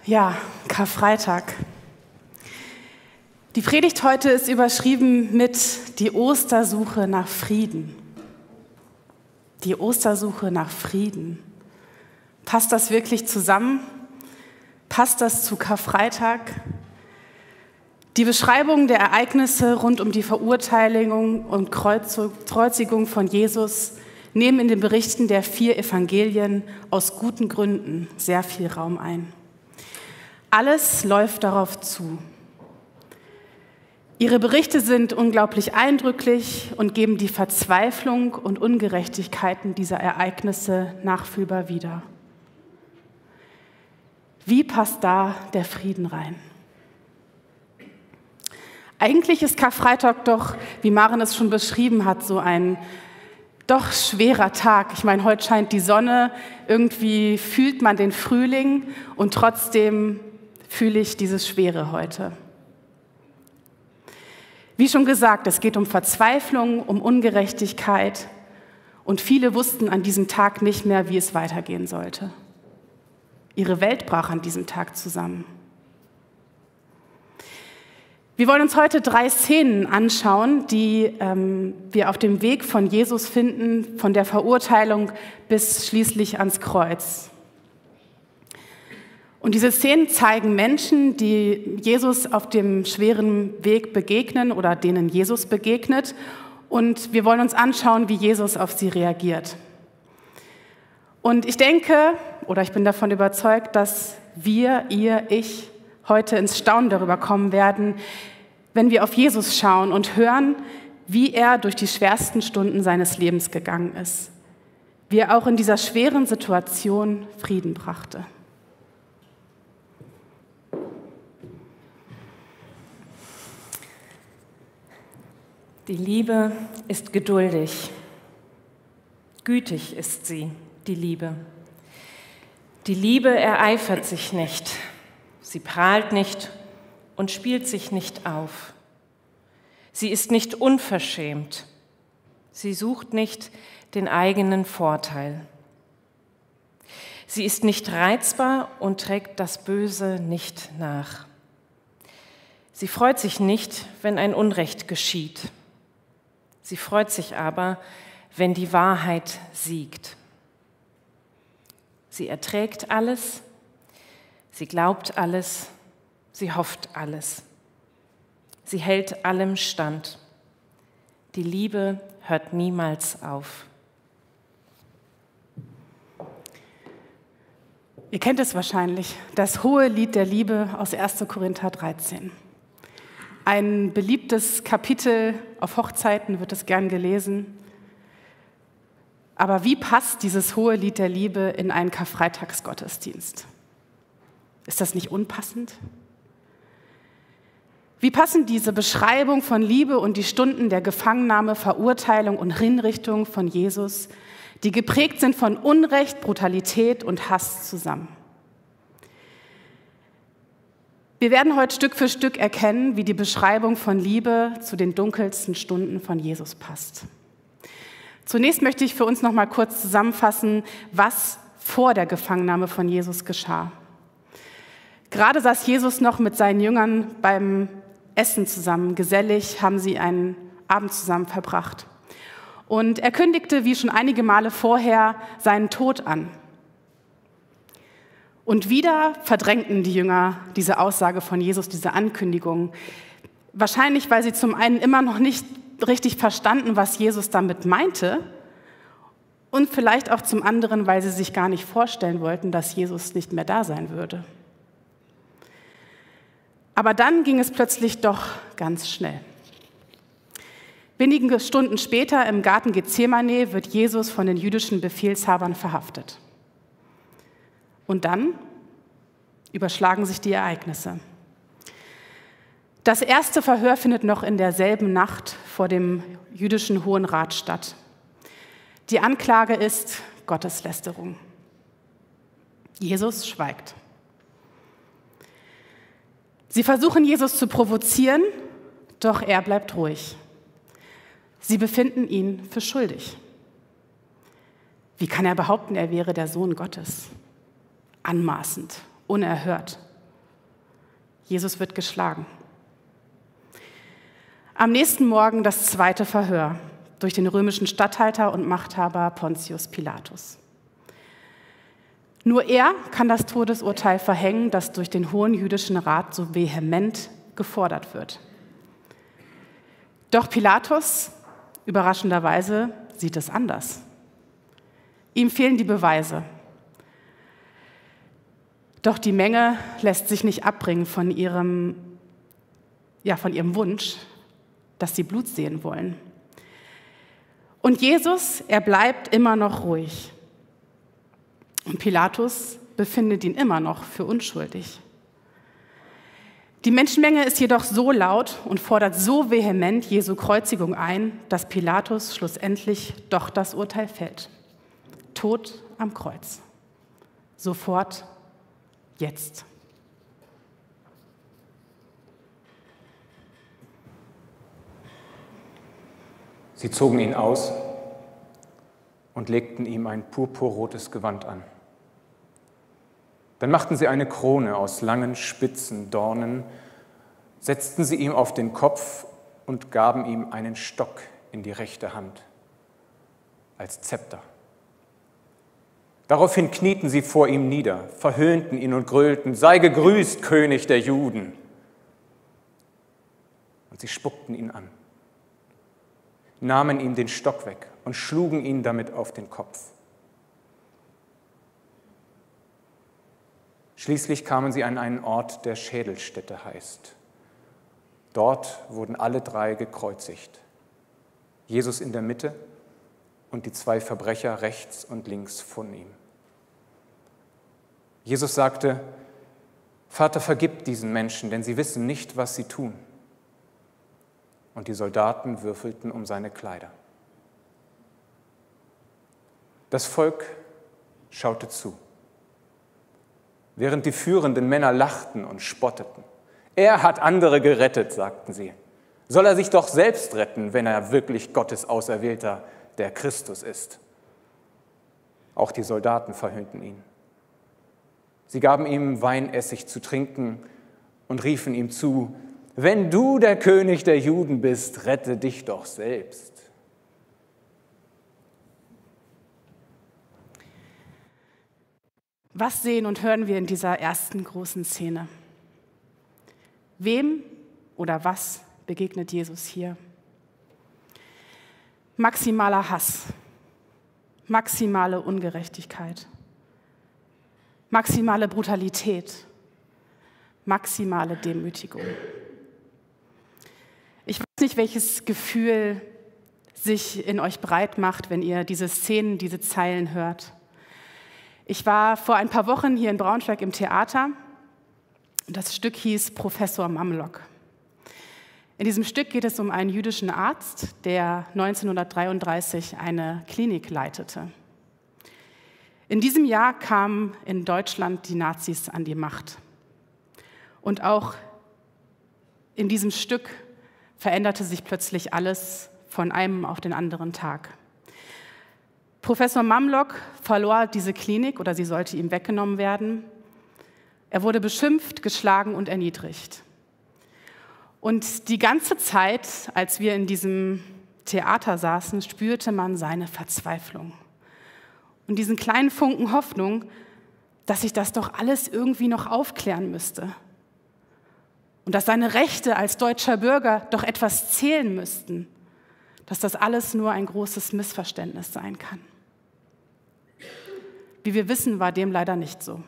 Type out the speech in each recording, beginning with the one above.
Ja, Karfreitag. Die Predigt heute ist überschrieben mit die Ostersuche nach Frieden. Die Ostersuche nach Frieden. Passt das wirklich zusammen? Passt das zu Karfreitag? Die Beschreibung der Ereignisse rund um die Verurteilung und Kreuzigung von Jesus nehmen in den Berichten der 4 Evangelien aus guten Gründen sehr viel Raum ein. Alles läuft darauf zu. Ihre Berichte sind unglaublich eindrücklich und geben die Verzweiflung und Ungerechtigkeiten dieser Ereignisse nachfühlbar wider. Wie passt da der Frieden rein? Eigentlich ist Karfreitag doch, wie Maren es schon beschrieben hat, so ein doch schwerer Tag. Ich meine, heute scheint die Sonne, irgendwie fühlt man den Frühling und trotzdem fühle ich dieses Schwere heute. Wie schon gesagt, es geht um Verzweiflung, um Ungerechtigkeit und viele wussten an diesem Tag nicht mehr, wie es weitergehen sollte. Ihre Welt brach an diesem Tag zusammen. Wir wollen uns heute 3 Szenen anschauen, die wir auf dem Weg von Jesus finden, von der Verurteilung bis schließlich ans Kreuz. Und diese Szenen zeigen Menschen, die Jesus auf dem schweren Weg begegnen oder denen Jesus begegnet. Und wir wollen uns anschauen, wie Jesus auf sie reagiert. Und ich denke, oder ich bin davon überzeugt, dass wir, ihr, ich heute ins Staunen darüber kommen werden, wenn wir auf Jesus schauen und hören, wie er durch die schwersten Stunden seines Lebens gegangen ist. Wie er auch in dieser schweren Situation Frieden brachte. Die Liebe ist geduldig. Gütig ist sie, die Liebe. Die Liebe ereifert sich nicht. Sie prahlt nicht und spielt sich nicht auf. Sie ist nicht unverschämt. Sie sucht nicht den eigenen Vorteil. Sie ist nicht reizbar und trägt das Böse nicht nach. Sie freut sich nicht, wenn ein Unrecht geschieht. Sie freut sich aber, wenn die Wahrheit siegt. Sie erträgt alles, sie glaubt alles, sie hofft alles. Sie hält allem stand. Die Liebe hört niemals auf. Ihr kennt es wahrscheinlich, das hohe Lied der Liebe aus 1. Korinther 13. Ein beliebtes Kapitel auf Hochzeiten, wird es gern gelesen. Aber wie passt dieses hohe Lied der Liebe in einen Karfreitagsgottesdienst? Ist das nicht unpassend? Wie passen diese Beschreibung von Liebe und die Stunden der Gefangennahme, Verurteilung und Hinrichtung von Jesus, die geprägt sind von Unrecht, Brutalität und Hass, zusammen? Wir werden heute Stück für Stück erkennen, wie die Beschreibung von Liebe zu den dunkelsten Stunden von Jesus passt. Zunächst möchte ich für uns noch mal kurz zusammenfassen, was vor der Gefangennahme von Jesus geschah. Gerade saß Jesus noch mit seinen Jüngern beim Essen zusammen, gesellig haben sie einen Abend zusammen verbracht. Und er kündigte, wie schon einige Male vorher, seinen Tod an. Und wieder verdrängten die Jünger diese Aussage von Jesus, diese Ankündigung. Wahrscheinlich, weil sie zum einen immer noch nicht richtig verstanden, was Jesus damit meinte. Und vielleicht auch zum anderen, weil sie sich gar nicht vorstellen wollten, dass Jesus nicht mehr da sein würde. Aber dann ging es plötzlich doch ganz schnell. Wenige Stunden später im Garten Gethsemane wird Jesus von den jüdischen Befehlshabern verhaftet. Und dann überschlagen sich die Ereignisse. Das erste Verhör findet noch in derselben Nacht vor dem jüdischen Hohen Rat statt. Die Anklage ist Gotteslästerung. Jesus schweigt. Sie versuchen, Jesus zu provozieren, doch er bleibt ruhig. Sie befinden ihn für schuldig. Wie kann er behaupten, er wäre der Sohn Gottes? Anmaßend, unerhört, Jesus wird geschlagen. Am nächsten Morgen das zweite Verhör durch den römischen Statthalter und Machthaber Pontius Pilatus. Nur er kann das Todesurteil verhängen, das durch den Hohen Jüdischen Rat so vehement gefordert wird. Doch Pilatus, überraschenderweise, sieht es anders. Ihm fehlen die Beweise. Doch die Menge lässt sich nicht abbringen von ihrem Wunsch, dass sie Blut sehen wollen. Und Jesus, er bleibt immer noch ruhig. Und Pilatus befindet ihn immer noch für unschuldig. Die Menschenmenge ist jedoch so laut und fordert so vehement Jesu Kreuzigung ein, dass Pilatus schlussendlich doch das Urteil fällt. Tod am Kreuz. Sofort, jetzt. Sie zogen ihn aus und legten ihm ein purpurrotes Gewand an. Dann machten sie eine Krone aus langen, spitzen Dornen, setzten sie ihm auf den Kopf und gaben ihm einen Stock in die rechte Hand als Zepter. Daraufhin knieten sie vor ihm nieder, verhöhnten ihn und grölten: Sei gegrüßt, König der Juden! Und sie spuckten ihn an, nahmen ihm den Stock weg und schlugen ihn damit auf den Kopf. Schließlich kamen sie an einen Ort, der Schädelstätte heißt. Dort wurden alle drei gekreuzigt. Jesus in der Mitte und die zwei Verbrecher rechts und links von ihm. Jesus sagte: Vater, vergib diesen Menschen, denn sie wissen nicht, was sie tun. Und die Soldaten würfelten um seine Kleider. Das Volk schaute zu, während die führenden Männer lachten und spotteten. Er hat andere gerettet, sagten sie. Soll er sich doch selbst retten, wenn er wirklich Gottes Auserwählter, der Christus ist. Auch die Soldaten verhöhnten ihn. Sie gaben ihm Weinessig zu trinken und riefen ihm zu: Wenn du der König der Juden bist, rette dich doch selbst. Was sehen und hören wir in dieser ersten großen Szene? Wem oder was begegnet Jesus hier? Maximaler Hass, maximale Ungerechtigkeit, maximale Brutalität, maximale Demütigung. Ich weiß nicht, welches Gefühl sich in euch breit macht, wenn ihr diese Szenen, diese Zeilen hört. Ich war vor ein paar Wochen hier in Braunschweig im Theater. Das Stück hieß Professor Mamlock. In diesem Stück geht es um einen jüdischen Arzt, der 1933 eine Klinik leitete. In diesem Jahr kamen in Deutschland die Nazis an die Macht. Und auch in diesem Stück veränderte sich plötzlich alles von einem auf den anderen Tag. Professor Mamlock verlor diese Klinik oder sie sollte ihm weggenommen werden. Er wurde beschimpft, geschlagen und erniedrigt. Und die ganze Zeit, als wir in diesem Theater saßen, spürte man seine Verzweiflung. Und diesen kleinen Funken Hoffnung, dass sich das doch alles irgendwie noch aufklären müsste. Und dass seine Rechte als deutscher Bürger doch etwas zählen müssten. Dass das alles nur ein großes Missverständnis sein kann. Wie wir wissen, war dem leider nicht so.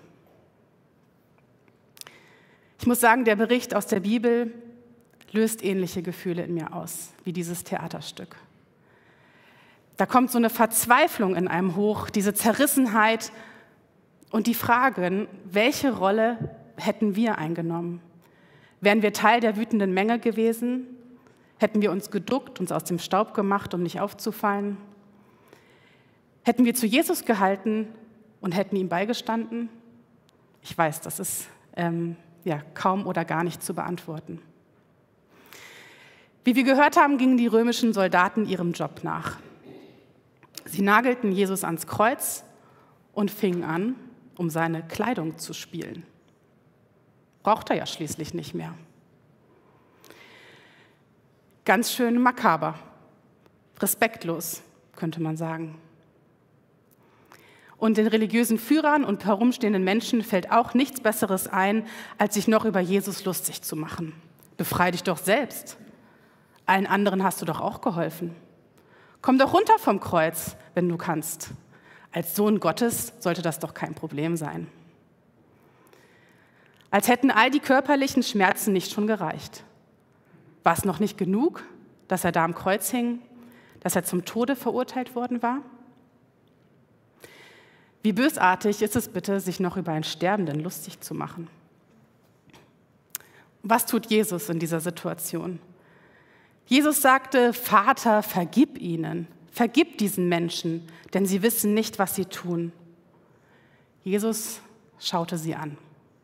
Ich muss sagen, der Bericht aus der Bibel löst ähnliche Gefühle in mir aus, wie dieses Theaterstück. Da kommt so eine Verzweiflung in einem hoch, diese Zerrissenheit und die Fragen, welche Rolle hätten wir eingenommen? Wären wir Teil der wütenden Menge gewesen? Hätten wir uns geduckt, uns aus dem Staub gemacht, um nicht aufzufallen? Hätten wir zu Jesus gehalten und hätten ihm beigestanden? Ich weiß, das ist kaum oder gar nicht zu beantworten. Wie wir gehört haben, gingen die römischen Soldaten ihrem Job nach. Sie nagelten Jesus ans Kreuz und fingen an, um seine Kleidung zu spielen. Braucht er ja schließlich nicht mehr. Ganz schön makaber, respektlos, könnte man sagen. Und den religiösen Führern und herumstehenden Menschen fällt auch nichts Besseres ein, als sich noch über Jesus lustig zu machen. Befrei dich doch selbst. Allen anderen hast du doch auch geholfen. Komm doch runter vom Kreuz, wenn du kannst. Als Sohn Gottes sollte das doch kein Problem sein. Als hätten all die körperlichen Schmerzen nicht schon gereicht. War es noch nicht genug, dass er da am Kreuz hing, dass er zum Tode verurteilt worden war? Wie bösartig ist es bitte, sich noch über einen Sterbenden lustig zu machen? Was tut Jesus in dieser Situation? Jesus sagte, Vater, vergib ihnen, vergib diesen Menschen, denn sie wissen nicht, was sie tun. Jesus schaute sie an,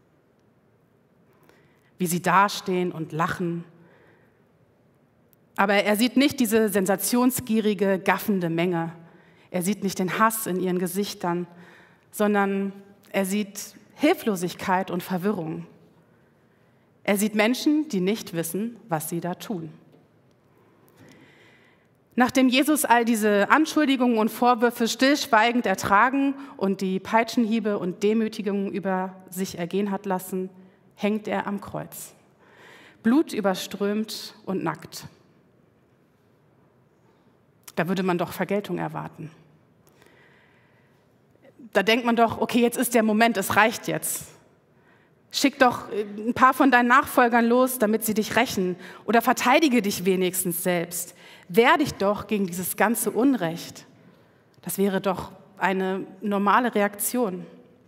wie sie dastehen und lachen. Aber er sieht nicht diese sensationsgierige, gaffende Menge. Er sieht nicht den Hass in ihren Gesichtern, sondern er sieht Hilflosigkeit und Verwirrung. Er sieht Menschen, die nicht wissen, was sie da tun. Nachdem Jesus all diese Anschuldigungen und Vorwürfe stillschweigend ertragen und die Peitschenhiebe und Demütigungen über sich ergehen hat lassen, hängt er am Kreuz, blutüberströmt und nackt. Da würde man doch Vergeltung erwarten. Da denkt man doch, okay, jetzt ist der Moment, es reicht jetzt. Schick doch ein paar von deinen Nachfolgern los, damit sie dich rächen. Oder verteidige dich wenigstens selbst. Wehr dich doch gegen dieses ganze Unrecht. Das wäre doch eine normale Reaktion.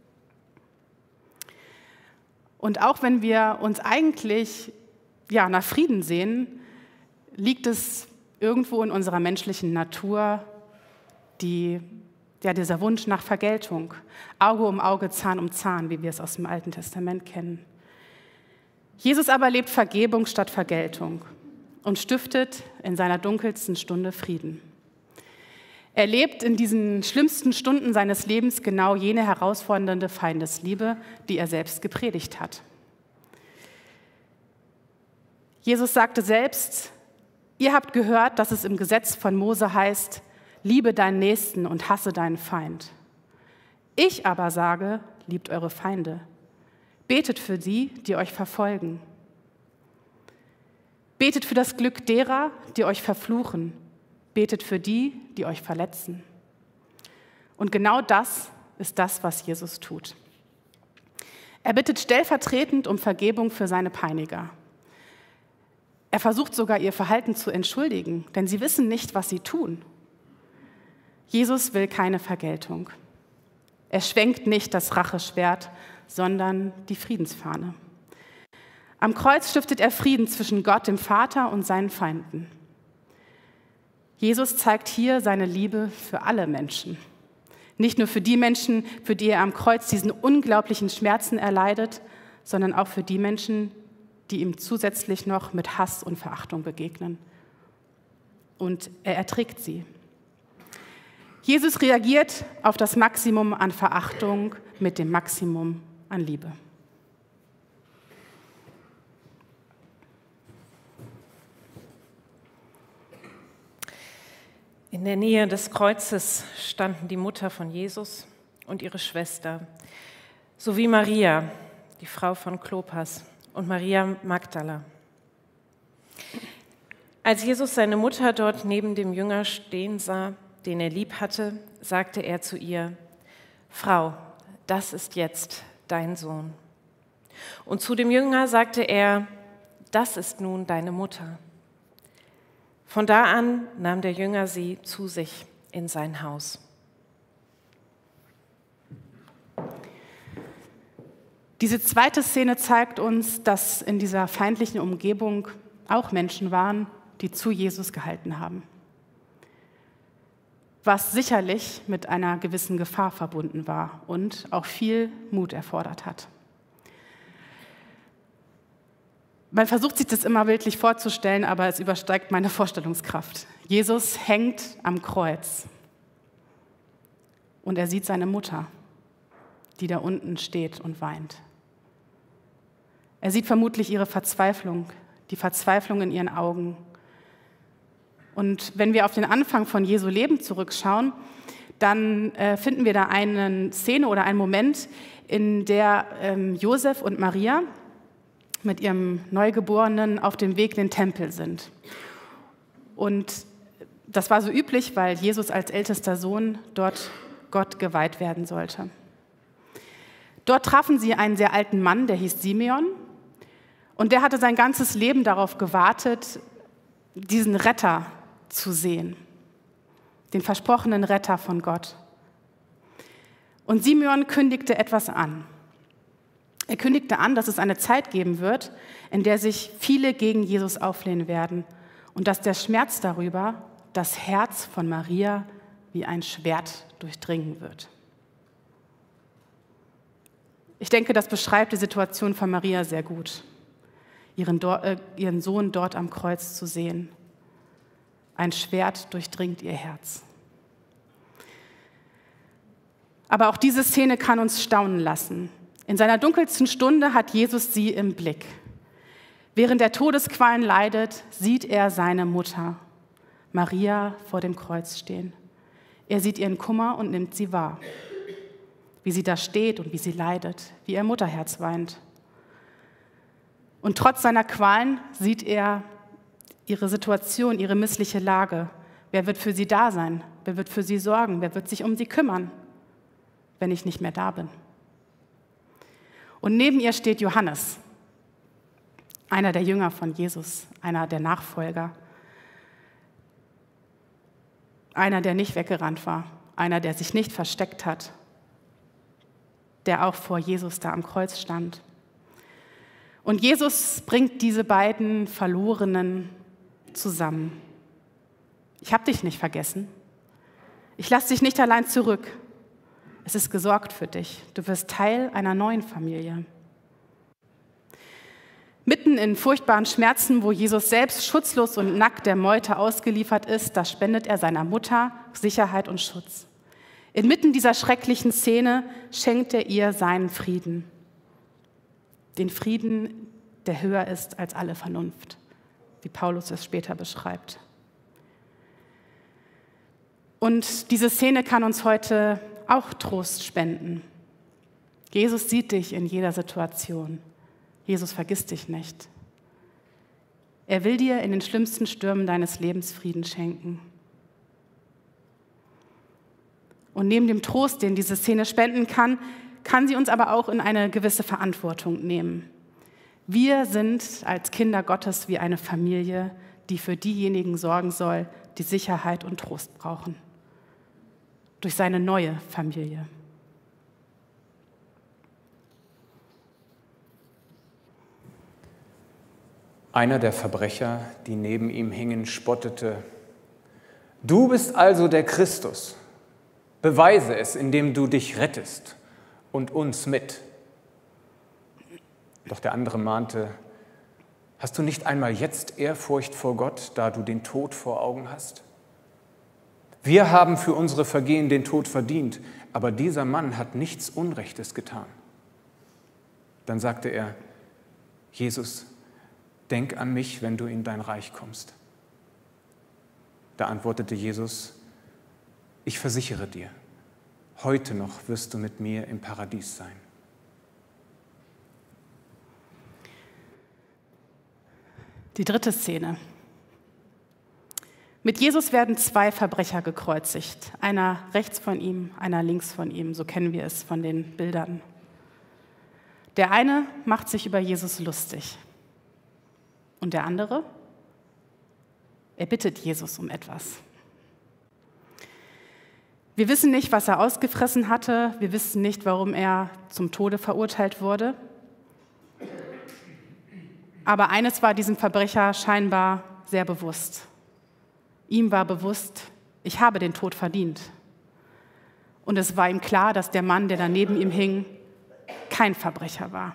Und auch wenn wir uns eigentlich nach Frieden sehen, liegt es irgendwo in unserer menschlichen Natur dieser Wunsch nach Vergeltung. Auge um Auge, Zahn um Zahn, wie wir es aus dem Alten Testament kennen. Jesus aber lebt Vergebung statt Vergeltung und stiftet in seiner dunkelsten Stunde Frieden. Er lebt in diesen schlimmsten Stunden seines Lebens genau jene herausfordernde Feindesliebe, die er selbst gepredigt hat. Jesus sagte selbst, ihr habt gehört, dass es im Gesetz von Mose heißt, liebe deinen Nächsten und hasse deinen Feind. Ich aber sage, liebt eure Feinde. Betet für die, die euch verfolgen. Betet für das Glück derer, die euch verfluchen. Betet für die, die euch verletzen. Und genau das ist das, was Jesus tut. Er bittet stellvertretend um Vergebung für seine Peiniger. Er versucht sogar, ihr Verhalten zu entschuldigen, denn sie wissen nicht, was sie tun. Jesus will keine Vergeltung. Er schwenkt nicht das Racheschwert, sondern die Friedensfahne. Am Kreuz stiftet er Frieden zwischen Gott, dem Vater, und seinen Feinden. Jesus zeigt hier seine Liebe für alle Menschen. Nicht nur für die Menschen, für die er am Kreuz diesen unglaublichen Schmerzen erleidet, sondern auch für die Menschen, die ihm zusätzlich noch mit Hass und Verachtung begegnen. Und er erträgt sie. Jesus reagiert auf das Maximum an Verachtung mit dem Maximum an Liebe. In der Nähe des Kreuzes standen die Mutter von Jesus und ihre Schwester, sowie Maria, die Frau von Klopas, und Maria Magdala. Als Jesus seine Mutter dort neben dem Jünger stehen sah, den er lieb hatte, sagte er zu ihr, Frau, das ist jetzt dein Sohn. Und zu dem Jünger sagte er, das ist nun deine Mutter. Von da an nahm der Jünger sie zu sich in sein Haus. Diese zweite Szene zeigt uns, dass in dieser feindlichen Umgebung auch Menschen waren, die zu Jesus gehalten haben. Was sicherlich mit einer gewissen Gefahr verbunden war und auch viel Mut erfordert hat. Man versucht sich das immer bildlich vorzustellen, aber es übersteigt meine Vorstellungskraft. Jesus hängt am Kreuz und er sieht seine Mutter, die da unten steht und weint. Er sieht vermutlich ihre Verzweiflung, die Verzweiflung in ihren Augen. Und wenn wir auf den Anfang von Jesu Leben zurückschauen, dann finden wir da eine Szene oder einen Moment, in der Josef und Maria mit ihrem Neugeborenen auf dem Weg in den Tempel sind. Und das war so üblich, weil Jesus als ältester Sohn dort Gott geweiht werden sollte. Dort trafen sie einen sehr alten Mann, der hieß Simeon. Und der hatte sein ganzes Leben darauf gewartet, diesen Retter zu sehen, den versprochenen Retter von Gott. Und Simeon kündigte etwas an. Er kündigte an, dass es eine Zeit geben wird, in der sich viele gegen Jesus auflehnen werden und dass der Schmerz darüber das Herz von Maria wie ein Schwert durchdringen wird. Ich denke, das beschreibt die Situation von Maria sehr gut, ihren Sohn dort am Kreuz zu sehen. Ein Schwert durchdringt ihr Herz. Aber auch diese Szene kann uns staunen lassen. In seiner dunkelsten Stunde hat Jesus sie im Blick. Während er Todesqualen leidet, sieht er seine Mutter, Maria, vor dem Kreuz stehen. Er sieht ihren Kummer und nimmt sie wahr. Wie sie da steht und wie sie leidet, wie ihr Mutterherz weint. Und trotz seiner Qualen sieht er ihre Situation, ihre missliche Lage. Wer wird für sie da sein? Wer wird für sie sorgen? Wer wird sich um sie kümmern, wenn ich nicht mehr da bin? Und neben ihr steht Johannes, einer der Jünger von Jesus, einer der Nachfolger, einer, der nicht weggerannt war, einer, der sich nicht versteckt hat, der auch vor Jesus da am Kreuz stand. Und Jesus bringt diese beiden Verlorenen zusammen. Ich habe dich nicht vergessen. Ich lasse dich nicht allein zurück. Es ist gesorgt für dich. Du wirst Teil einer neuen Familie. Mitten in furchtbaren Schmerzen, wo Jesus selbst schutzlos und nackt der Meute ausgeliefert ist, da spendet er seiner Mutter Sicherheit und Schutz. Inmitten dieser schrecklichen Szene schenkt er ihr seinen Frieden. Den Frieden, der höher ist als alle Vernunft, wie Paulus es später beschreibt. Und diese Szene kann uns heute auch Trost spenden. Jesus sieht dich in jeder Situation. Jesus vergisst dich nicht. Er will dir in den schlimmsten Stürmen deines Lebens Frieden schenken. Und neben dem Trost, den diese Szene spenden kann, kann sie uns aber auch in eine gewisse Verantwortung nehmen. Wir sind als Kinder Gottes wie eine Familie, die für diejenigen sorgen soll, die Sicherheit und Trost brauchen. Durch seine neue Familie. Einer der Verbrecher, die neben ihm hingen, spottete: Du bist also der Christus. Beweise es, indem du dich rettest und uns mit. Doch der andere mahnte: Hast du nicht einmal jetzt Ehrfurcht vor Gott, da du den Tod vor Augen hast? Wir haben für unsere Vergehen den Tod verdient, aber dieser Mann hat nichts Unrechtes getan. Dann sagte er: Jesus, denk an mich, wenn du in dein Reich kommst. Da antwortete Jesus: Ich versichere dir, heute noch wirst du mit mir im Paradies sein. Die dritte Szene. Mit Jesus werden zwei Verbrecher gekreuzigt. Einer rechts von ihm, einer links von ihm. So kennen wir es von den Bildern. Der eine macht sich über Jesus lustig. Und der andere? Er bittet Jesus um etwas. Wir wissen nicht, was er ausgefressen hatte. Wir wissen nicht, warum er zum Tode verurteilt wurde. Aber eines war diesem Verbrecher scheinbar sehr bewusst. Ihm war bewusst, ich habe den Tod verdient. Und es war ihm klar, dass der Mann, der da neben ihm hing, kein Verbrecher war.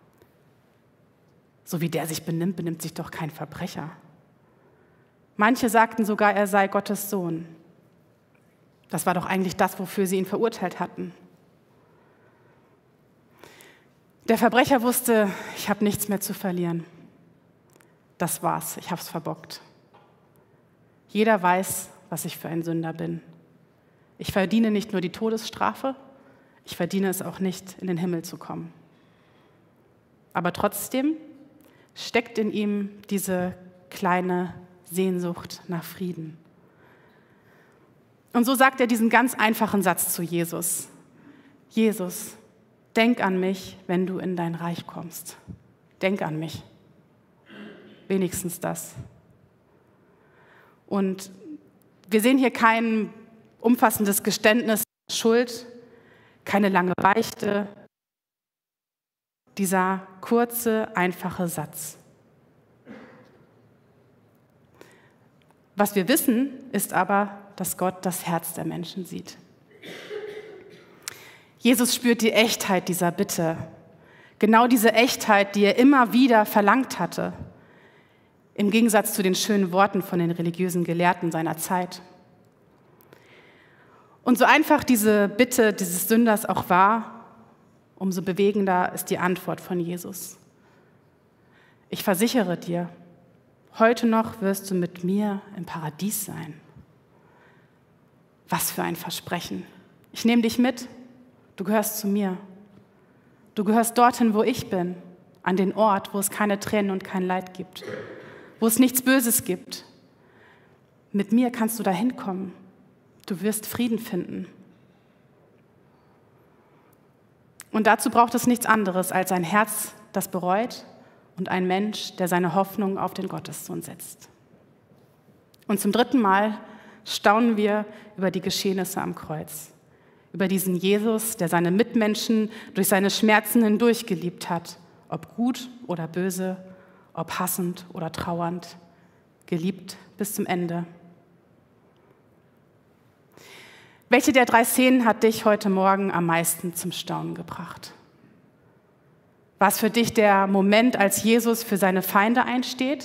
So wie der sich benimmt, benimmt sich doch kein Verbrecher. Manche sagten sogar, er sei Gottes Sohn. Das war doch eigentlich das, wofür sie ihn verurteilt hatten. Der Verbrecher wusste, ich habe nichts mehr zu verlieren. Das war's, ich habe es verbockt. Jeder weiß, was ich für ein Sünder bin. Ich verdiene nicht nur die Todesstrafe, ich verdiene es auch nicht, in den Himmel zu kommen. Aber trotzdem steckt in ihm diese kleine Sehnsucht nach Frieden. Und so sagt er diesen ganz einfachen Satz zu Jesus. Jesus, denk an mich, wenn du in dein Reich kommst. Denk an mich. Wenigstens das. Und wir sehen hier kein umfassendes Geständnis der Schuld, keine lange Beichte. Dieser kurze, einfache Satz. Was wir wissen, ist aber, dass Gott das Herz der Menschen sieht. Jesus spürt die Echtheit dieser Bitte. Genau diese Echtheit, die er immer wieder verlangt hatte. Im Gegensatz zu den schönen Worten von den religiösen Gelehrten seiner Zeit. Und so einfach diese Bitte dieses Sünders auch war, umso bewegender ist die Antwort von Jesus. Ich versichere dir, heute noch wirst du mit mir im Paradies sein. Was für ein Versprechen. Ich nehme dich mit, du gehörst zu mir. Du gehörst dorthin, wo ich bin, an den Ort, wo es keine Tränen und kein Leid gibt, wo es nichts Böses gibt. Mit mir kannst du dahin kommen. Du wirst Frieden finden. Und dazu braucht es nichts anderes als ein Herz, das bereut und ein Mensch, der seine Hoffnung auf den Gottessohn setzt. Und zum 3. Mal staunen wir über die Geschehnisse am Kreuz, über diesen Jesus, der seine Mitmenschen durch seine Schmerzen hindurch geliebt hat, ob gut oder böse, ob hassend oder trauernd, geliebt bis zum Ende. Welche der 3 Szenen hat dich heute Morgen am meisten zum Staunen gebracht? War es für dich der Moment, als Jesus für seine Feinde einsteht?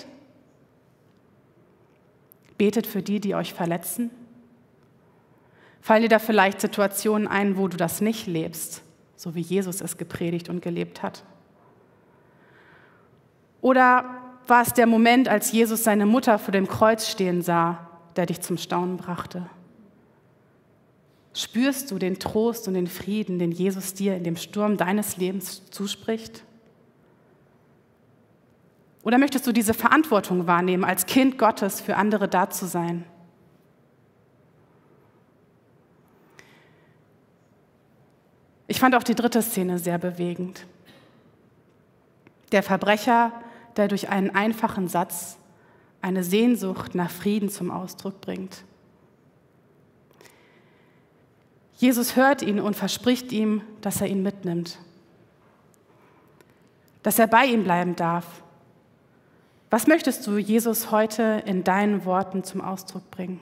Betet für die, die euch verletzen? Fallen dir da vielleicht Situationen ein, wo du das nicht lebst, so wie Jesus es gepredigt und gelebt hat? Oder war es der Moment, als Jesus seine Mutter vor dem Kreuz stehen sah, der dich zum Staunen brachte? Spürst du den Trost und den Frieden, den Jesus dir in dem Sturm deines Lebens zuspricht? Oder möchtest du diese Verantwortung wahrnehmen, als Kind Gottes für andere da zu sein? Ich fand auch die 3. Szene sehr bewegend. Der Verbrecher, der durch einen einfachen Satz eine Sehnsucht nach Frieden zum Ausdruck bringt. Jesus hört ihn und verspricht ihm, dass er ihn mitnimmt, dass er bei ihm bleiben darf. Was möchtest du, Jesus, heute in deinen Worten zum Ausdruck bringen?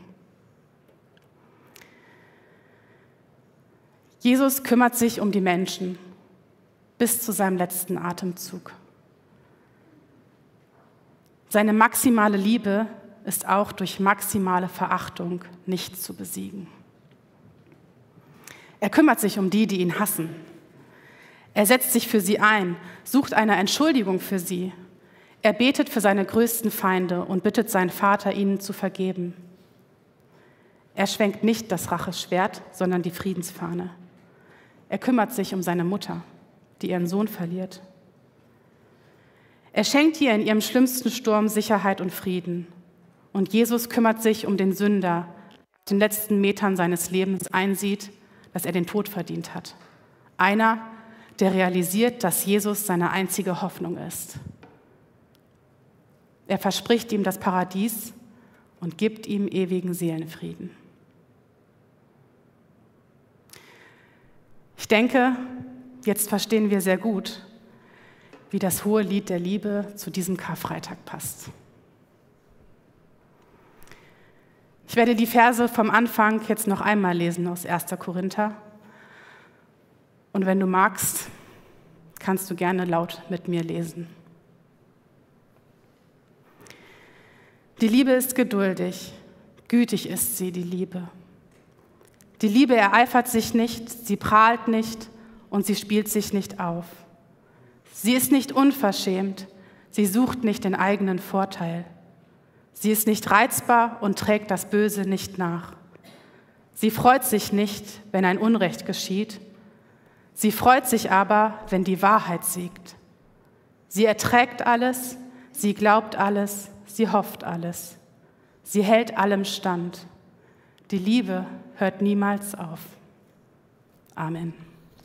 Jesus kümmert sich um die Menschen bis zu seinem letzten Atemzug. Seine maximale Liebe ist auch durch maximale Verachtung nicht zu besiegen. Er kümmert sich um die, die ihn hassen. Er setzt sich für sie ein, sucht eine Entschuldigung für sie. Er betet für seine größten Feinde und bittet seinen Vater, ihnen zu vergeben. Er schwenkt nicht das Racheschwert, sondern die Friedensfahne. Er kümmert sich um seine Mutter, die ihren Sohn verliert. Er schenkt ihr in ihrem schlimmsten Sturm Sicherheit und Frieden. Und Jesus kümmert sich um den Sünder, der auf den letzten Metern seines Lebens einsieht, dass er den Tod verdient hat. Einer, der realisiert, dass Jesus seine einzige Hoffnung ist. Er verspricht ihm das Paradies und gibt ihm ewigen Seelenfrieden. Ich denke, jetzt verstehen wir sehr gut, wie das hohe Lied der Liebe zu diesem Karfreitag passt. Ich werde die Verse vom Anfang jetzt noch einmal lesen aus 1. Korinther. Und wenn du magst, kannst du gerne laut mit mir lesen. Die Liebe ist geduldig, gütig ist sie, die Liebe. Die Liebe ereifert sich nicht, sie prahlt nicht und sie spielt sich nicht auf. Sie ist nicht unverschämt, sie sucht nicht den eigenen Vorteil. Sie ist nicht reizbar und trägt das Böse nicht nach. Sie freut sich nicht, wenn ein Unrecht geschieht. Sie freut sich aber, wenn die Wahrheit siegt. Sie erträgt alles, sie glaubt alles, sie hofft alles. Sie hält allem stand. Die Liebe hört niemals auf. Amen.